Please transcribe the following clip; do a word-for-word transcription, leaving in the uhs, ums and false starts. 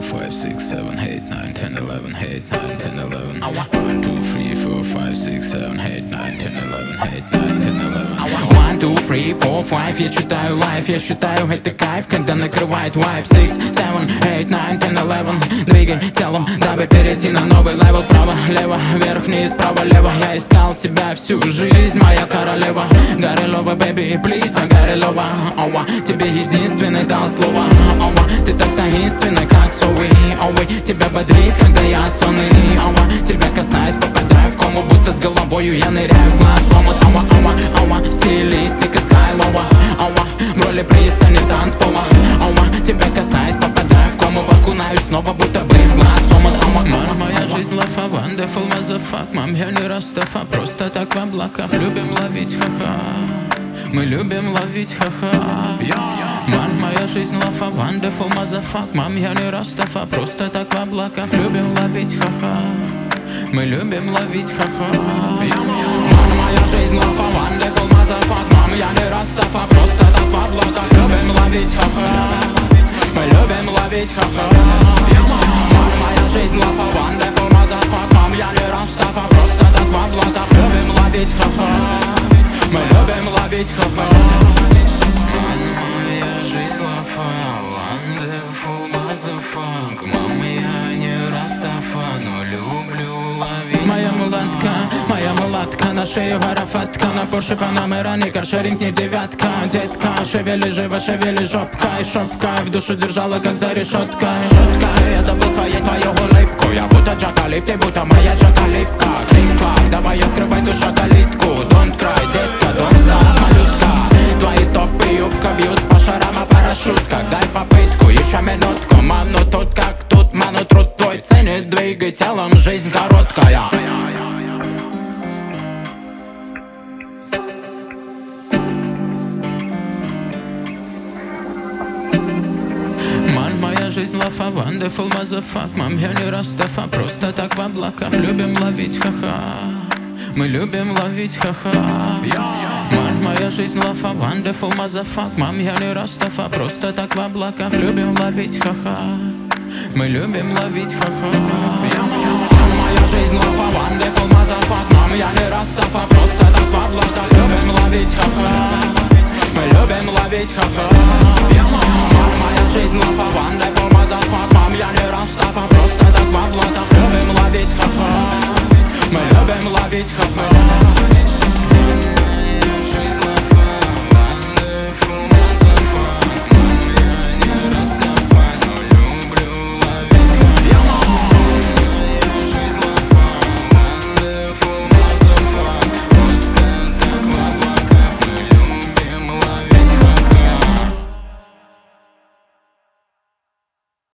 five, six, seven, eight, nine, ten, eleven, eight, nine, ten, eleven. One, two, three, four, five, six, seven, eight, nine, ten, eleven, eight, nine, ten, eleven. One, two, three, four, five. Я читаю лайф, я считаю это кайф, когда накрывает вайп. Six, seven, eight, nine, ten, eleven. Двигай телом, дабы перейти на новый левел. Право, лево, вверх, вниз, право, лево. Я искал тебя всю жизнь, моя королева. Горелова, baby, please, а Горелова. Оуа, тебе единственный дал слово. Оуа, ты так таинственна, как совы. Оуа, тебя бодрит, когда я сонный. Оуа, тебя касаюсь, попадаю в кому, будто с головою я ныряю в глаз. Ломот, ауа, ауа, ауа, стилистика скайлова. Ауа, в роли пристани танцпола. Ауа, тебя касаюсь, попадаю в кому, окунаюсь снова, будто бы в глаз. Омот, ауа, мама, моя жизнь лафа, wonderful motherfuck. Мам, я не Растафа, просто так в облаках. Любим ловить, ха-ха. Мы любим ловить, ха-ха. Мам, моя жизнь лафа, wonderful motherfuck. Мам, я не Растафа, просто так в облаках. Любим ловить, ха-ха. Мы любим ловить, ха-ха. Мам, моя жизнь лафа, wonderful motherfuck. Мам, я не Растафа, просто так в облаках. Любим ловить, ха-ха. Мы любим ловить, ха-ха. Мам, моя жизнь лафа, wonderful motherfuck. Мам, я не Растафа, просто так в облаках. Любим ловить, ха-ха. Мы любим ловить, ха-ха. Моя жизнь лафа, wonderful motherfuck. Мам, я не Растафа, но люблю ловить. Моя мулатка, моя мулатка, на шею арафатка, на Порше Панамера, не каршеринг, не девятка. Детка, шевели живо, шевели жопкой, шопкой в душу держала, как за решеткой. Шоткой, я добыл своей твою улыбку. Я будто Джакалип, ты будто моя Джакалипка. Клик-клак, давай открывай душа калитку. Don't cry, детка, don't stop, малютка. Твои топы юбка бьют по шарам, а парашютках. Дай попытку, еще минутку. Мам, ну тут как тут, ману труд твой ценит. Двигай телом, жизнь короткая. Мам, моя жизнь лафа, wonderful motherfuck. Мам, я не Растафа, просто так в облаках. Любим ловить, ха-ха. Мы любим ловить, ха-ха. Мам, моя жизнь лафа, wonderful motherfuck. Мам, я не Растафа, просто так в облаках. Любим ловить, ха-ха. Мы любим ловить, ха-ха. Мам, моя жизнь лафа, wonderful motherfuck. Мам, я не Растафа, просто так в облаках. Любим ловить, ха-ха. Мы любим ловить, ха-ха. Мам, моя жизнь лафа, wonderful motherfuck. Мам, я не Растафа, просто так в облаках. Любим ловить, ха-ха. Мы любим ловить, ха-ха.